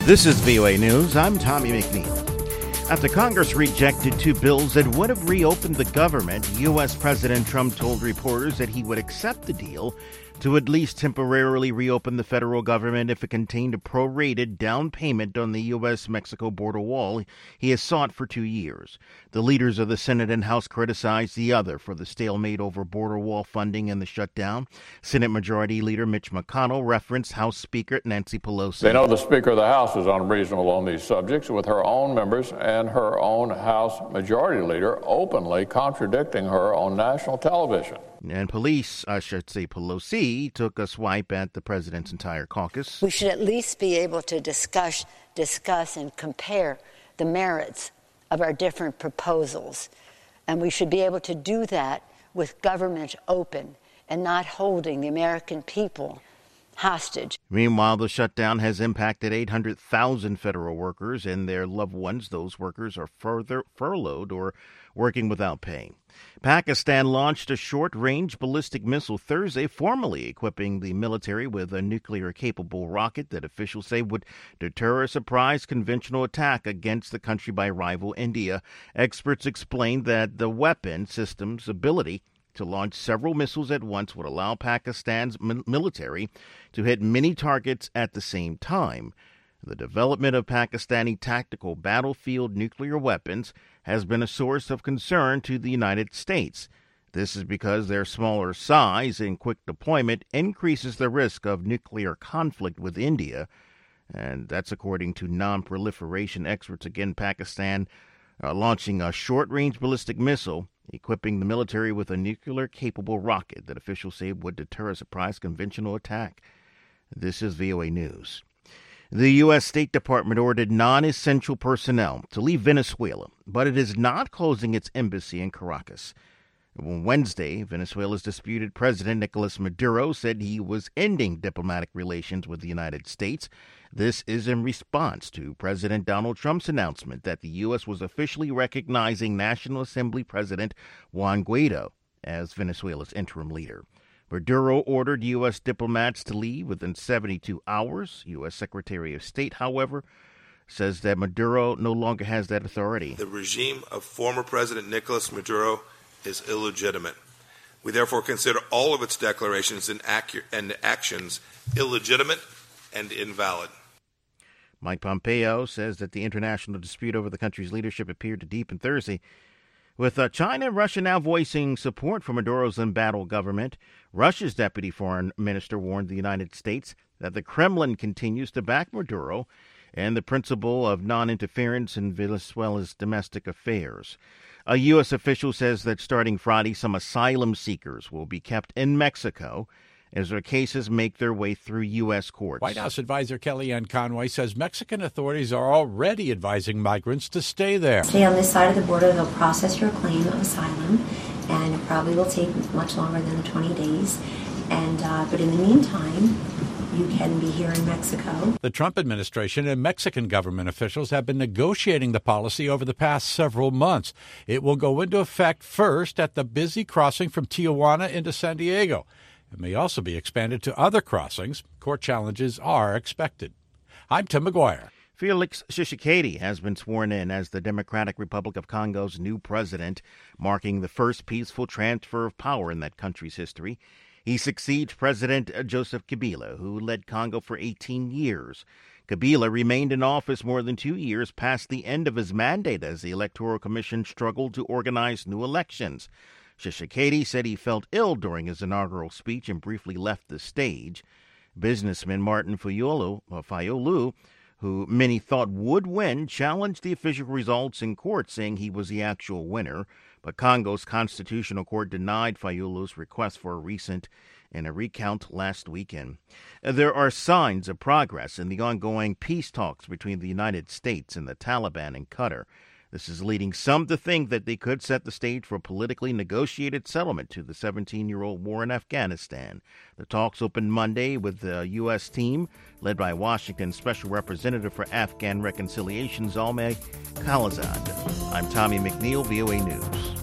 This is VOA News. I'm Tommy McNeil. After Congress rejected two bills that would have reopened the government, U.S. President Trump told reporters that he would accept the deal to at least temporarily reopen the federal government if it contained a prorated down payment on the U.S.-Mexico border wall he has sought for 2 years. The leaders of the Senate and House criticized the other for the stalemate over border wall funding and the shutdown. Senate Majority Leader Mitch McConnell referenced House Speaker Nancy Pelosi. They know the Speaker of the House is unreasonable on these subjects, with her own members and her own House Majority Leader openly contradicting her on national television. And Pelosi, took a swipe at the president's entire caucus. We should at least be able to discuss and compare the merits of our different proposals. And we should be able to do that with government open and not holding the American people hostage. Meanwhile, the shutdown has impacted 800,000 federal workers and their loved ones. Those workers are further furloughed or working without pay. Pakistan launched a short-range ballistic missile Thursday, formally equipping the military with a nuclear-capable rocket that officials say would deter a surprise conventional attack against the country by rival India. Experts explained that the weapon system's ability to launch several missiles at once would allow Pakistan's military to hit many targets at the same time. The development of Pakistani tactical battlefield nuclear weapons has been a source of concern to the United States. This is because their smaller size and quick deployment increases the risk of nuclear conflict with India. And that's according to non-proliferation experts. Again, Pakistan launching a short-range ballistic missile, equipping the military with a nuclear-capable rocket that officials say would deter a surprise conventional attack. This is VOA News. The U.S. State Department ordered non-essential personnel to leave Venezuela, but it is not closing its embassy in Caracas. On Wednesday, Venezuela's disputed president Nicolas Maduro said he was ending diplomatic relations with the United States. This is in response to President Donald Trump's announcement that the U.S. was officially recognizing National Assembly President Juan Guaido as Venezuela's interim leader. Maduro ordered U.S. diplomats to leave within 72 hours. U.S. Secretary of State, however, says that Maduro no longer has that authority. The regime of former President Nicolas Maduro is illegitimate. We therefore consider all of its declarations and actions illegitimate and invalid. Mike Pompeo says that the international dispute over the country's leadership appeared to deepen Thursday, with China and Russia now voicing support for Maduro's embattled government. Russia's deputy foreign minister warned the United States that the Kremlin continues to back Maduro and the principle of non-interference in Venezuela's domestic affairs. A U.S. official says that starting Friday, some asylum seekers will be kept in Mexico as their cases make their way through U.S. courts. White House advisor Kellyanne Conway says Mexican authorities are already advising migrants to stay there. Stay on this side of the border, they'll process your claim of asylum, and it probably will take much longer than the 20 days. But in the meantime, you can be here in Mexico. The Trump administration and Mexican government officials have been negotiating the policy over the past several months. It will go into effect first at the busy crossing from Tijuana into San Diego. It may also be expanded to other crossings. Court challenges are expected. I'm Tim McGuire. Felix Tshisekedi has been sworn in as the Democratic Republic of Congo's new president, marking the first peaceful transfer of power in that country's history. He succeeds President Joseph Kabila, who led Congo for 18 years. Kabila remained in office more than 2 years past the end of his mandate as the Electoral Commission struggled to organize new elections. Tshisekedi said he felt ill during his inaugural speech and briefly left the stage. Businessman Martin Fayulu, who many thought would win, challenged the official results in court, saying he was the actual winner. But Congo's Constitutional Court denied Fayulu's request for a recount last weekend. There are signs of progress in the ongoing peace talks between the United States and the Taliban in Qatar. This is leading some to think that they could set the stage for a politically negotiated settlement to the 17-year-old war in Afghanistan. The talks opened Monday with the U.S. team led by Washington's Special Representative for Afghan Reconciliation, Zalmay Khalilzad. I'm Tommy McNeil, VOA News.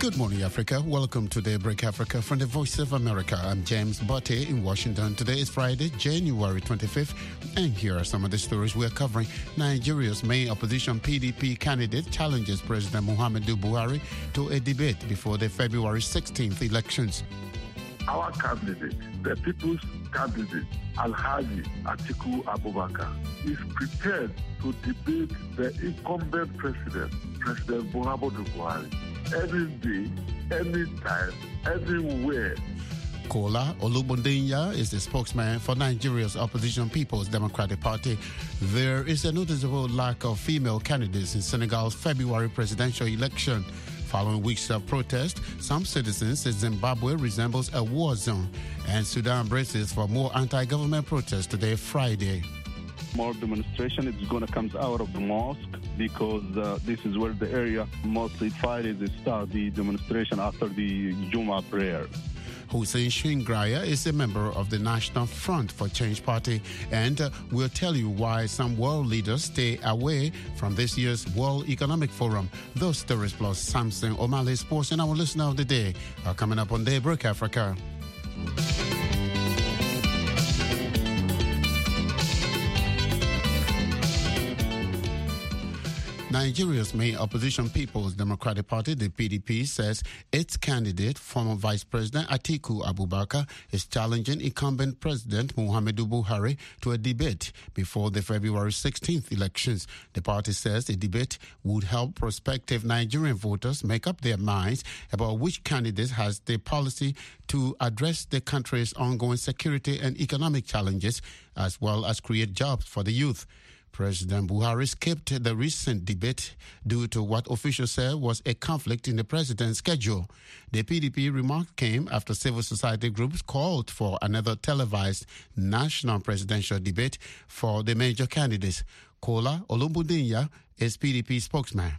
Good morning, Africa. Welcome to Daybreak Africa from the Voice of America. I'm James Botte in Washington. Today is Friday, January 25th, and here are some of the stories we're covering. Nigeria's main opposition PDP candidate challenges President Muhammadu Buhari to a debate before the February 16th elections. Our candidate, the people's candidate, Alhaji Atiku Abubakar, is prepared to debate the incumbent president, President Muhammadu Buhari, any day, anytime, everywhere. Kola Olubundinya is the spokesman for Nigeria's opposition People's Democratic Party. There is a noticeable lack of female candidates in Senegal's February presidential election. Following weeks of protest, some citizens say Zimbabwe resembles a war zone, and Sudan braces for more anti-government protests today, Friday. More demonstration is going to come out of the mosque because this is where the area mostly Fridays start the demonstration after the Juma prayer. Hussein Shingraya is a member of the National Front for Change Party, and we'll tell you why some world leaders stay away from this year's World Economic Forum. Those stories plus Samson O'Malley Sports and our listener of the day are coming up on Daybreak Africa. Nigeria's main opposition People's Democratic Party, the PDP, says its candidate, former Vice President Atiku Abubakar, is challenging incumbent President Muhammadu Buhari to a debate before the February 16th elections. The party says the debate would help prospective Nigerian voters make up their minds about which candidate has the policy to address the country's ongoing security and economic challenges, as well as create jobs for the youth. President Buhari skipped the recent debate due to what officials said was a conflict in the president's schedule. The PDP remark came after civil society groups called for another televised national presidential debate for the major candidates. Kola Olubundinya is PDP spokesman.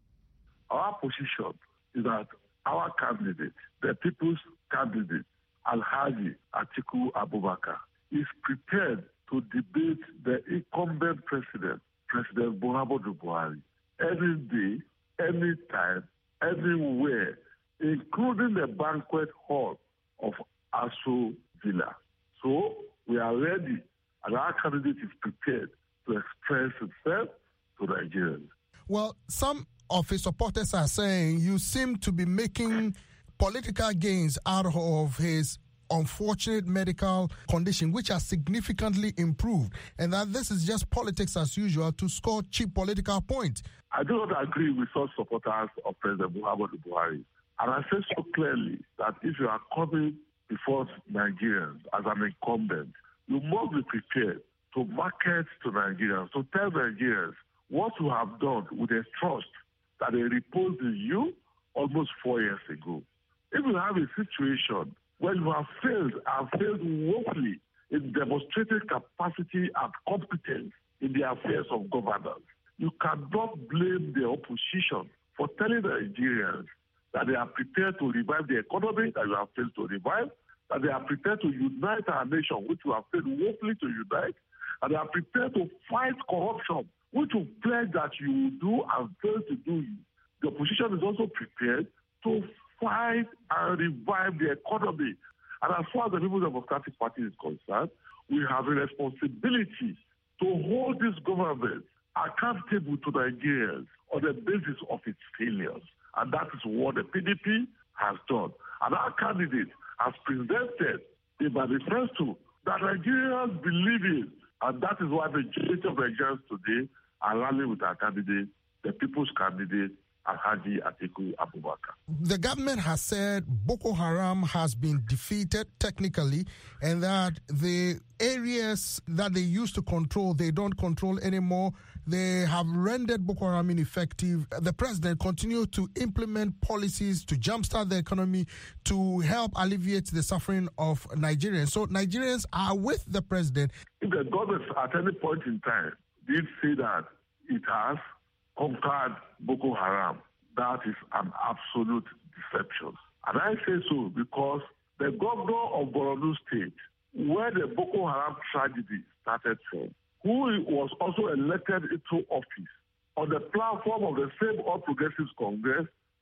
Our position is that our candidate, the people's candidate, Alhaji Atiku Abubakar, is prepared to debate the incumbent president, President Muhammadu Buhari, any day, anytime, everywhere, including the banquet hall of Aso Villa. So we are ready, and our candidate is prepared to express himself to Nigerians. Well, some of his supporters are saying you seem to be making political gains out of his unfortunate medical condition, which has significantly improved, and that this is just politics as usual to score cheap political points. I do not agree with such supporters of President Muhammadu Buhari. And I say so clearly that if you are coming before Nigerians as an incumbent, you must be prepared to market to Nigerians, to tell Nigerians what you have done with a trust that they reposed in you almost 4 years ago. If you have a situation where you have failed and failed woefully in demonstrating capacity and competence in the affairs of governance, you cannot blame the opposition for telling Nigerians that they are prepared to revive the economy that you have failed to revive, that they are prepared to unite our nation, which you have failed woefully to unite, and they are prepared to fight corruption, which you pledge that you will do and fail to do. The opposition is also prepared to fight and revive the economy. And as far as the People's Democratic Party is concerned, we have a responsibility to hold this government accountable to Nigerians on the basis of its failures. And that is what the PDP has done. And our candidate has presented a manifesto that Nigerians believe in. And that is why the majority of Nigerians today are rallying with our candidate, the people's candidate, Alhaji Atiku Abubakar. The government has said Boko Haram has been defeated technically, and that the areas that they used to control, they don't control anymore. They have rendered Boko Haram ineffective. The president continues to implement policies to jumpstart the economy to help alleviate the suffering of Nigerians. So Nigerians are with the president. If the government at any point in time did say that it has conquered Boko Haram, that is an absolute deception. And I say so because the governor of Borno State, where the Boko Haram tragedy started from, who was also elected into office on the platform of the same All Progressives Congress,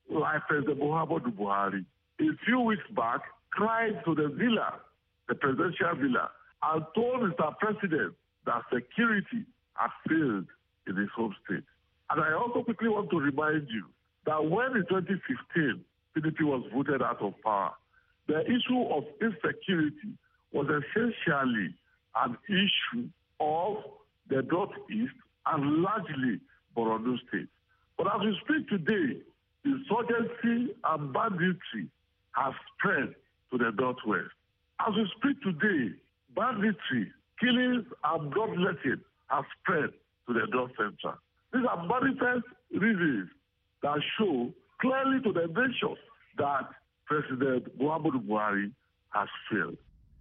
like President Muhammadu Buhari, a few weeks back, cried to the villa, the presidential villa, and told Mr. President that security has failed in his home state. And I also quickly want to remind you that when in 2015, PDP was voted out of power, the issue of insecurity was essentially an issue of the Northeast and largely Borno State. But as we speak today, insurgency and banditry have spread to the Northwest. As we speak today, banditry, killings, and bloodletting have spread to the North Central. These are manifest reasons that show clearly to the nation that President Muhammadu Buhari has failed.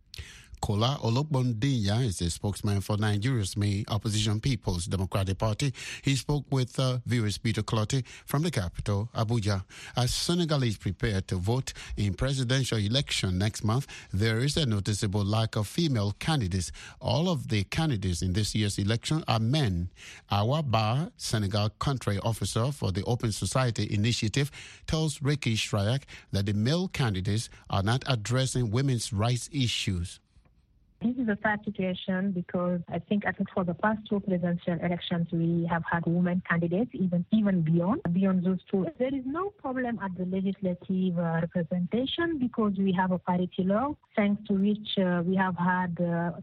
Kola Olokbondinya is a spokesman for Nigeria's main opposition People's Democratic Party. He spoke with viewers Peter Clottey from the capital, Abuja. As Senegalese prepare to vote in presidential election next month, there is a noticeable lack of female candidates. All of the candidates in this year's election are men. Awa Ba, Senegal country officer for the Open Society Initiative, tells Ricky Shrayak that the male candidates are not addressing women's rights issues. This is a sad situation because I think at least for the past two presidential elections, we have had women candidates, even beyond those two. There is no problem at the legislative representation because we have a parity law, thanks to which we have had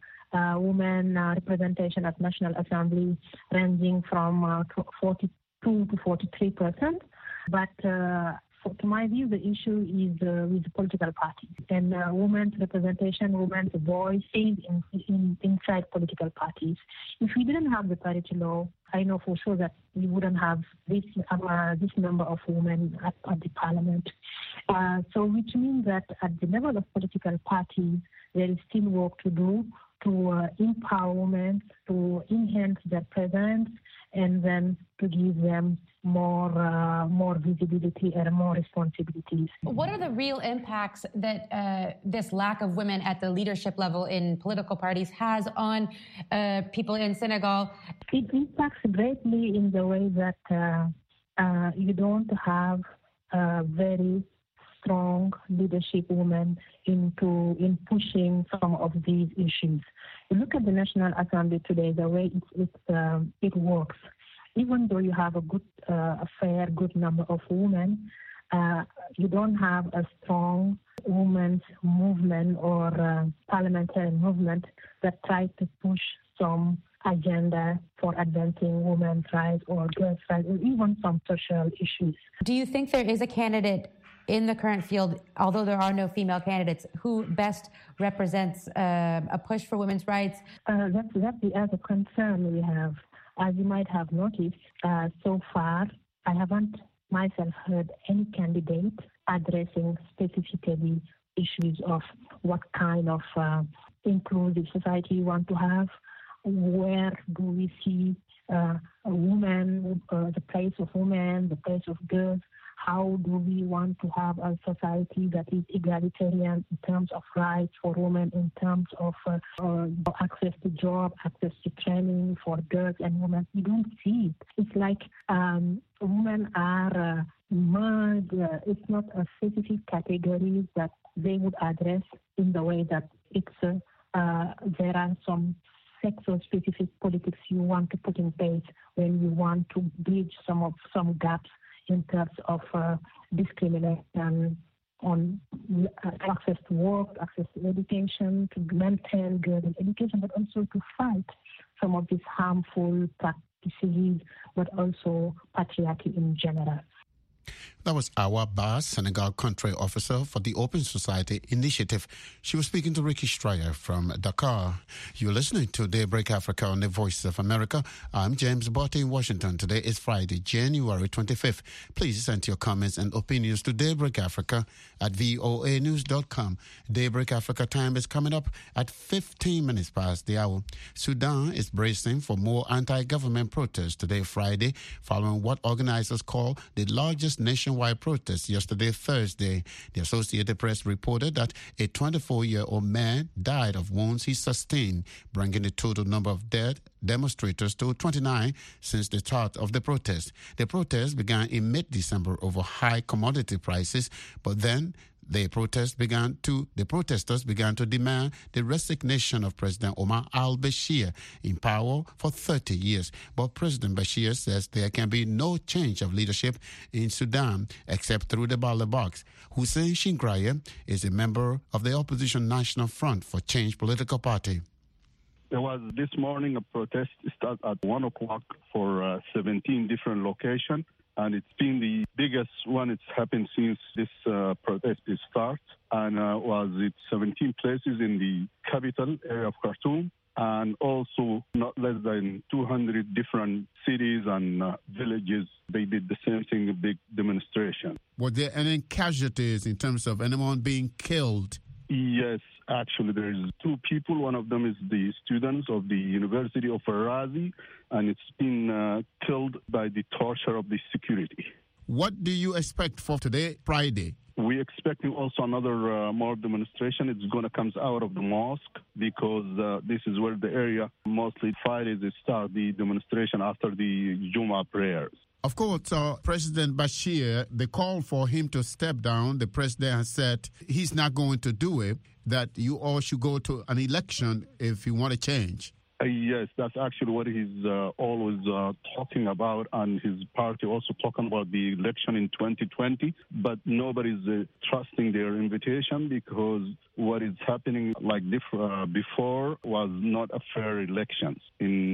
women representation at National Assembly ranging from 42 to 43%. But to my view, the issue is with the political parties and women's representation, women's voice inside political parties. If we didn't have the parity law, I know for sure that we wouldn't have this number of women at the parliament. So which means that at the level of political parties, there is still work to do to empower women, to enhance their presence, and then to give them more visibility and more responsibilities. What are the real impacts that this lack of women at the leadership level in political parties has on people in Senegal? It impacts greatly in the way that you don't have very strong leadership women in pushing some of these issues. You look at the National Assembly today, the way it works. Even though you have a fair good number of women, you don't have a strong women's movement or parliamentary movement that tries to push some agenda for advancing women's rights or girls' rights or even some social issues. Do you think there is a candidate in the current field, although there are no female candidates, who best represents a push for women's rights? That's the other concern we have. As you might have noticed, so far, I haven't myself heard any candidate addressing specifically issues of what kind of inclusive society you want to have, where do we see women, the place of women, the place of girls. How do we want to have a society that is egalitarian in terms of rights for women, in terms of access to job, access to training for girls and women? We don't see it. It's like women are merged. It's not a specific category that they would address in the way that there are some sex-specific politics you want to put in place when you want to bridge some gaps in terms of discrimination on access to work, access to education, to maintain girls in education, but also to fight some of these harmful practices, but also patriarchy in general. That was Awa Ba, Senegal country officer for the Open Society Initiative. She was speaking to Ricky Stryer from Dakar. You're listening to Daybreak Africa on the Voice of America. I'm James Botte in Washington. Today is Friday, January 25th. Please send your comments and opinions to Daybreak Africa at voanews.com. Daybreak Africa time is coming up at 15 minutes past the hour. Sudan is bracing for more anti-government protests today, Friday, following what organizers call the largest nation nationwide protest yesterday, Thursday. The Associated Press reported that a 24-year-old man died of wounds he sustained, bringing the total number of dead demonstrators to 29 since the start of the protest. The protest began in mid-December over high commodity prices, but then the protesters began to demand the resignation of President Omar al-Bashir in power for 30 years. But President Bashir says there can be no change of leadership in Sudan except through the ballot box. Hussein Shingraya is a member of the opposition National Front for Change political party. There was this morning a protest start at 1 o'clock for 17 different locations. And it's been the biggest one it's happened since this protest started. And was 17 places in the capital area of Khartoum, and also not less than 200 different cities and villages. They did the same thing, a big demonstration. Were there any casualties in terms of anyone being killed? Yes, actually, there is 2 people. One of them is the students of the University of Arazi, and it's been killed by the torture of the security. What do you expect for today, Friday? We're expecting also another more demonstration. It's going to come out of the mosque because this is where the area mostly Fridays start the demonstration after the Jumu'ah prayers. Of course, President Bashir, the call for him to step down, the president has said he's not going to do it, that you all should go to an election if you want to change. Yes, that's actually what he's always talking about, and his party also talking about the election in 2020. But nobody's trusting their invitation because what is happening like before was not a fair elections. In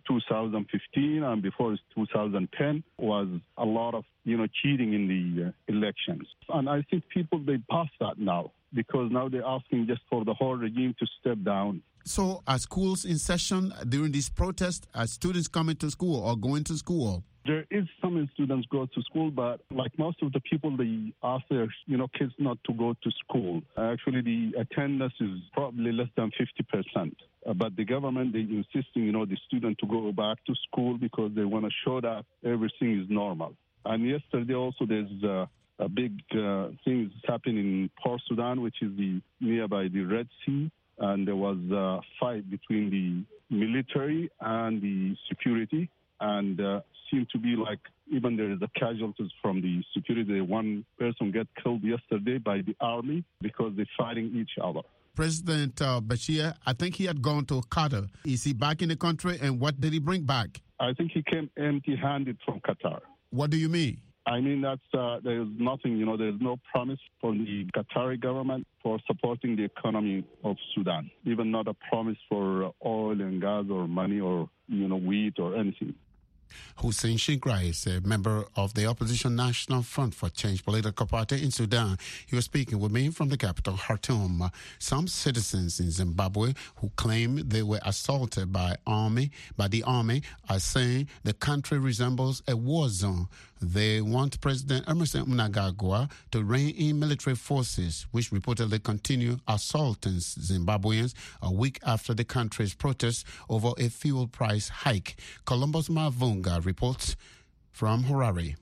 2015 and before 2010 was a lot of cheating in the elections, and I think people they passed that now because now they're asking just for the whole regime to step down. So are schools in session during this protest? Are students coming to school or going to school? There is some students go to school, but like most of the people, they ask their kids not to go to school. Actually, the attendance is probably less than 50%. But the government, they're insisting, the student to go back to school because they want to show that everything is normal. And yesterday also there's a big thing happening in Port Sudan, which is nearby the Red Sea. And there was a fight between the military and the security, and seemed to be like even there is a casualties from the security. One person got killed yesterday by the army because they're fighting each other. President Bashir, I think he had gone to Qatar. Is he back in the country, and what did he bring back? I think he came empty-handed from Qatar. What do you mean? I mean, there is nothing, there's no promise from the Qatari government for supporting the economy of Sudan, even not a promise for oil and gas or money or, wheat or anything. Hussein Shingraya is a member of the opposition National Front for Change political party in Sudan. He was speaking with me from the capital, Khartoum. Some citizens in Zimbabwe who claim they were assaulted by the army are saying the country resembles a war zone. They want President Emmerson Mnangagwa to rein in military forces, which reportedly continue assaulting Zimbabweans a week after the country's protests over a fuel price hike. Columbus Mavunga reports from Harare.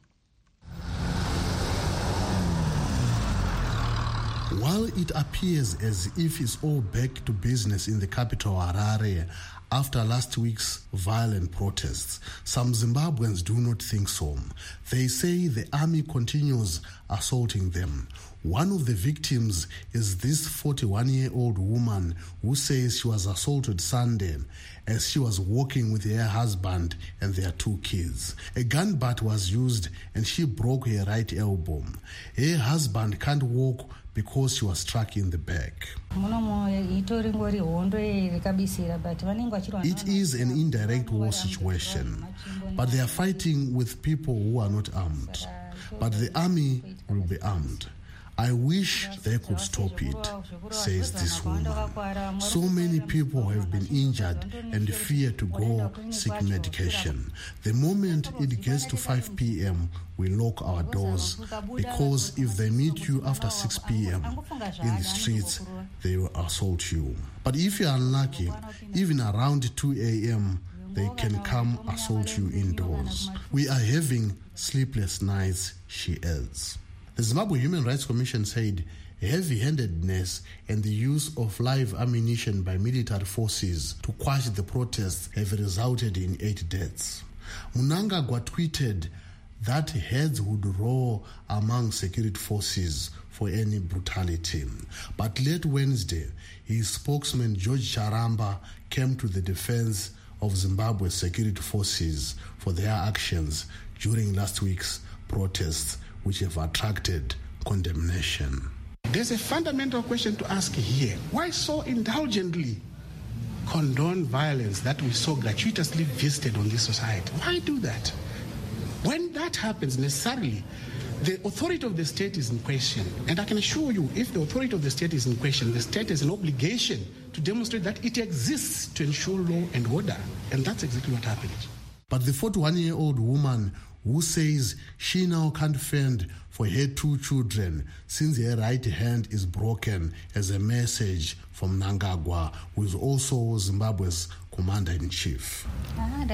While it appears as if it's all back to business in the capital Harare after last week's violent protests, some Zimbabweans do not think so. They say the army continues assaulting them. One of the victims is this 41-year-old woman who says she was assaulted Sunday as she was walking with her husband and their 2 kids. A gun butt was used and she broke her right elbow. Her husband can't walk because she was struck in the back. It is an indirect war situation, but they are fighting with people who are not armed. But the army will be armed. I wish they could stop it, says this woman. So many people have been injured and fear to go seek medication. The moment it gets to 5 p.m., we lock our doors because if they meet you after 6 p.m. in the streets, they will assault you. But if you are unlucky, even around 2 a.m., they can come assault you indoors. We are having sleepless nights, she adds. The Zimbabwe Human Rights Commission said heavy-handedness and the use of live ammunition by military forces to quash the protests have resulted in 8 deaths. Mnangagwa tweeted that heads would roll among security forces for any brutality. But late Wednesday, his spokesman George Charamba came to the defense of Zimbabwe's security forces for their actions during last week's protests, which have attracted condemnation. There's a fundamental question to ask here. Why so indulgently condone violence that we so gratuitously visited on this society? Why do that? When that happens, necessarily, the authority of the state is in question. And I can assure you, if the authority of the state is in question, the state has an obligation to demonstrate that it exists to ensure law and order. And that's exactly what happened. But the 41-year-old woman who says she now can't fend for her 2 children since her right hand is broken, as a message from Mnangagwa, who is also Zimbabwe's commander-in-chief. I'm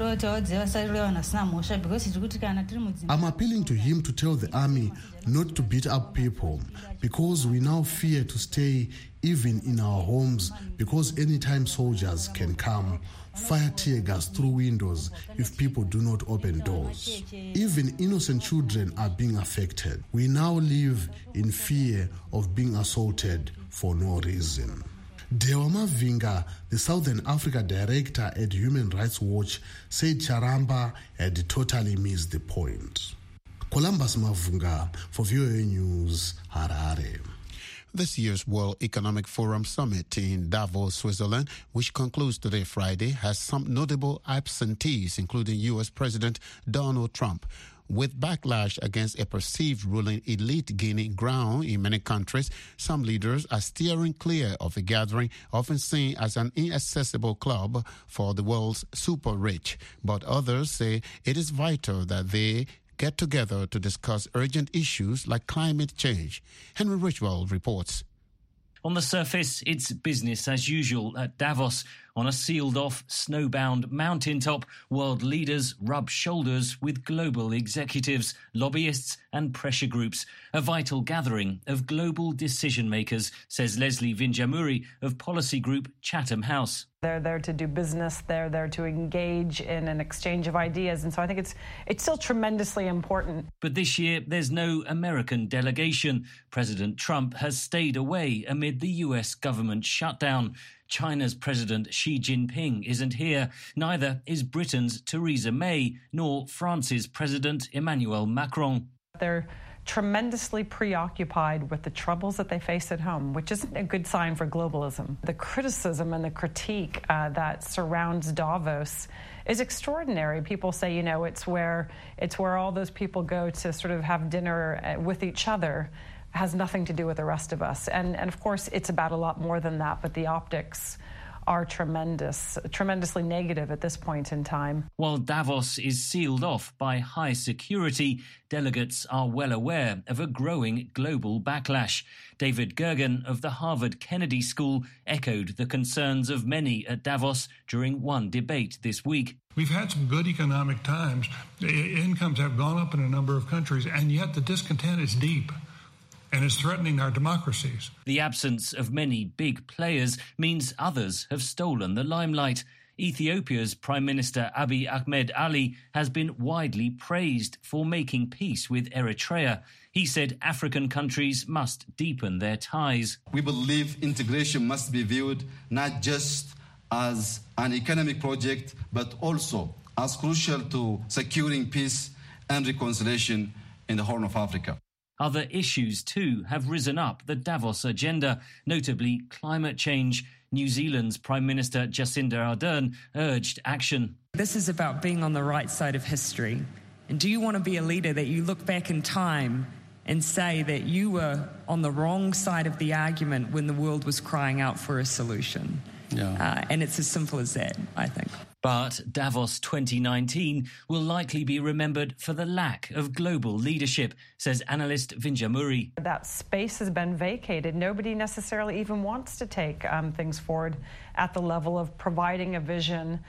appealing to him to tell the army not to beat up people, because we now fear to stay even in our homes, because anytime soldiers can come, fire tear gas through windows if people do not open doors. Even innocent children are being affected. We now live in fear of being assaulted for no reason. Dewa Mavinga, the Southern Africa director at Human Rights Watch, said Charamba had totally missed the point. Columbus Mavunga for VOA News, Harare. This year's World Economic Forum Summit in Davos, Switzerland, which concludes today, Friday, has some notable absentees, including U.S. President Donald Trump. With backlash against a perceived ruling elite gaining ground in many countries, some leaders are steering clear of the gathering, often seen as an inaccessible club for the world's super rich. But others say it is vital that they get together to discuss urgent issues like climate change. Henry Richwell reports. On the surface, it's business as usual at Davos. On a sealed-off, snowbound mountaintop, world leaders rub shoulders with global executives, lobbyists and pressure groups. A vital gathering of global decision-makers, says Leslie Vinjamuri of policy group Chatham House. They're there to do business. They're there to engage in an exchange of ideas. And so I think it's still tremendously important. But this year, there's no American delegation. President Trump has stayed away amid the US government shutdown. China's President Xi Jinping isn't here. Neither is Britain's Theresa May, nor France's President Emmanuel Macron. They're tremendously preoccupied with the troubles that they face at home, which isn't a good sign for globalism. The criticism and the critique that surrounds Davos is extraordinary. People say, it's where all those people go to sort of have dinner with each other. Has nothing to do with the rest of us. And of course, it's about a lot more than that, but the optics are tremendously negative at this point in time. While Davos is sealed off by high security, delegates are well aware of a growing global backlash. David Gergen of the Harvard Kennedy School echoed the concerns of many at Davos during one debate this week. We've had some good economic times. Incomes have gone up in a number of countries, and yet the discontent is deep. And is threatening our democracies. The absence of many big players means others have stolen the limelight. Ethiopia's Prime Minister Abiy Ahmed Ali has been widely praised for making peace with Eritrea. He said African countries must deepen their ties. We believe integration must be viewed not just as an economic project, but also as crucial to securing peace and reconciliation in the Horn of Africa. Other issues, too, have risen up the Davos agenda, notably climate change. New Zealand's Prime Minister Jacinda Ardern urged action. This is about being on the right side of history. And do you want to be a leader that you look back in time and say that you were on the wrong side of the argument when the world was crying out for a solution? And it's as simple as that, I think. But Davos 2019 will likely be remembered for the lack of global leadership, says analyst Vinjamuri. That space has been vacated. Nobody necessarily even wants to take things forward at the level of providing a vision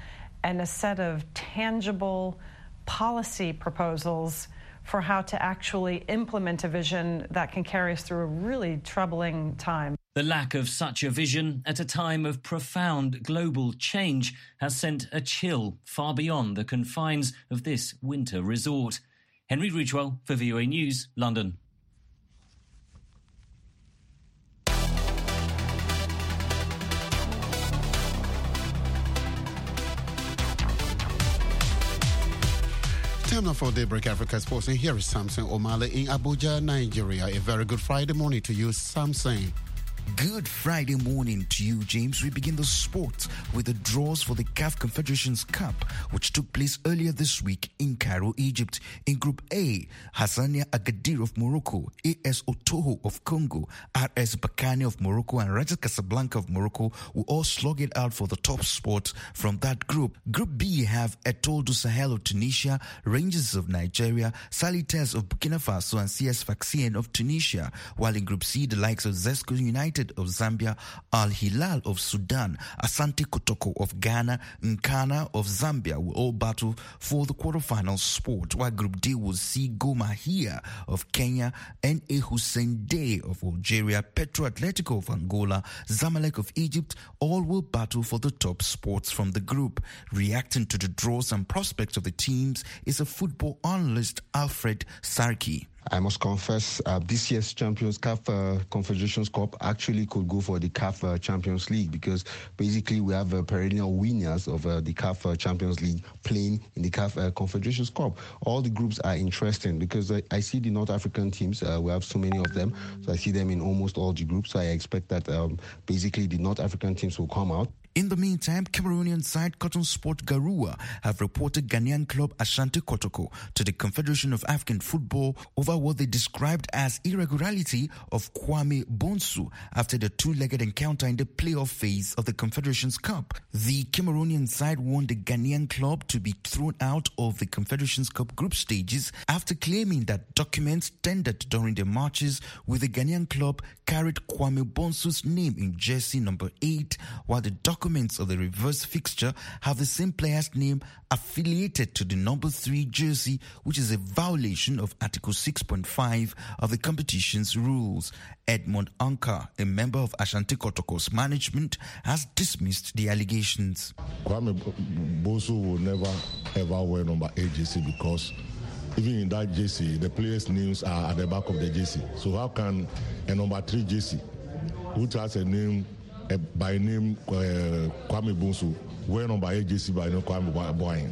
and a set of tangible policy proposals for how to actually implement a vision that can carry us through a really troubling time. The lack of such a vision at a time of profound global change has sent a chill far beyond the confines of this winter resort. Henry Ridgewell for VOA News, London. Time now for Daybreak Africa Sports, and here is Samson Omale in Abuja, Nigeria. A very good Friday morning to you, Samson. Good Friday morning to you, James. We begin the sport with the draws for the CAF Confederations Cup, which took place earlier this week in Cairo, Egypt. In Group A, Hassania Agadir of Morocco, AS Otoho of Congo, RS Bakane of Morocco, and Raja Casablanca of Morocco will all slug it out for the top spot from that group. Group B have Etoile du Sahel of Tunisia, Rangers of Nigeria, Salites of Burkina Faso, and CS Sfaxien of Tunisia, while in Group C, the likes of Zesco United of Zambia, Al Hilal of Sudan, Asante Kotoko of Ghana, Nkana of Zambia will all battle for the quarterfinal spot, while Group D will see Gor Mahia of Kenya, NA Hussein Dey of Algeria, Petro Atletico of Angola, Zamalek of Egypt, all will battle for the top spots from the group. Reacting to the draws and prospects of the teams is a football analyst, Alfred Sarki. I must confess, this year's CAF Confederations Cup actually could go for the CAF Champions League, because basically we have perennial winners of the CAF Champions League playing in the CAF Confederations Cup. All the groups are interesting because I see the North African teams, we have so many of them, so I see them in almost all the groups, so I expect that basically the North African teams will come out. In the meantime, Cameroonian side Cotton Sport Garua have reported Ghanaian club Ashanti Kotoko to the Confederation of African Football over what they described as irregularity of Kwame Bonsu after the two-legged encounter in the playoff phase of the Confederations Cup. The Cameroonian side warned the Ghanaian club to be thrown out of the Confederations Cup group stages after claiming that documents tendered during the matches with the Ghanaian club carried Kwame Bonsu's name in jersey number 8, while the documents of the reverse fixture have the same player's name affiliated to the number 3 jersey, which is a violation of Article 6.5 of the competition's rules. Edmond Anka, a member of Ashanti Kotoko's management, has dismissed the allegations. Kwame Bonsu will never ever wear number 8 jersey, because even in that jersey, the players' names are at the back of the jersey. So how can a number 3 jersey, which has a name by name Kwame Bonsu, wear number 8 jersey by name Kwame Boying?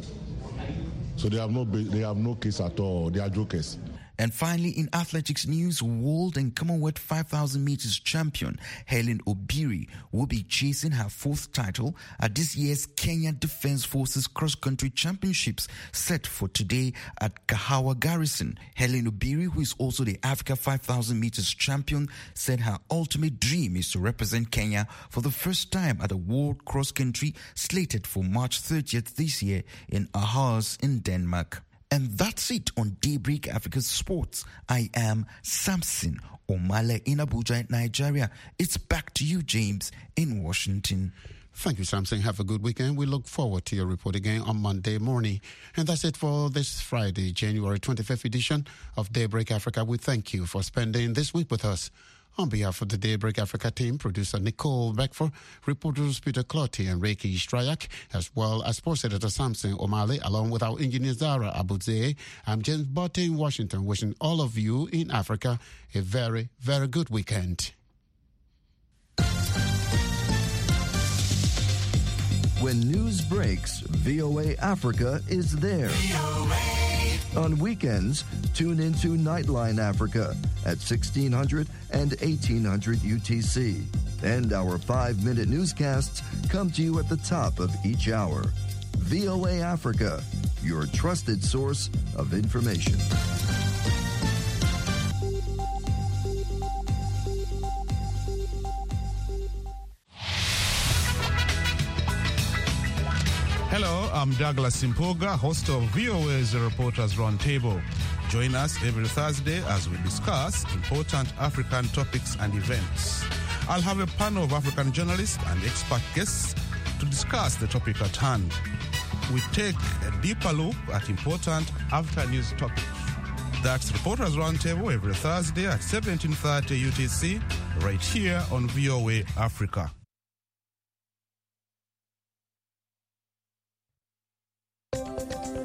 So they have no case at all. They are jokers. And finally, in athletics news, World and Commonwealth 5,000 meters champion Helen Obiri will be chasing her 4th title at this year's Kenya Defence Forces Cross-Country Championships set for today at Kahawa Garrison. Helen Obiri, who is also the Africa 5,000 meters champion, said her ultimate dream is to represent Kenya for the first time at the World Cross Country slated for March 30th this year in Aarhus in Denmark. And that's it on Daybreak Africa Sports. I am Samson Omale in Abuja, Nigeria. It's back to you, James, in Washington. Thank you, Samson. Have a good weekend. We look forward to your report again on Monday morning. And that's it for this Friday, January 25th edition of Daybreak Africa. We thank you for spending this week with us. On behalf of the Daybreak Africa team, producer Nicole Beckford, reporters Peter Clotty and Reiki Strayak, as well as sports editor Samson Omale, along with our engineer Zara Abudze, I'm James Botte in Washington, wishing all of you in Africa a very, very good weekend. When news breaks, VOA Africa is there. On weekends, tune into Nightline Africa at 1600 and 1800 UTC. And our 5-minute newscasts come to you at the top of each hour. VOA Africa, your trusted source of information. Hello, I'm Douglas Simpoga, host of VOA's Reporters Roundtable. Join us every Thursday as we discuss important African topics and events. I'll have a panel of African journalists and expert guests to discuss the topic at hand. we take a deeper look at important African news topics. That's Reporters Roundtable every Thursday at 17:30 UTC, right here on VOA Africa.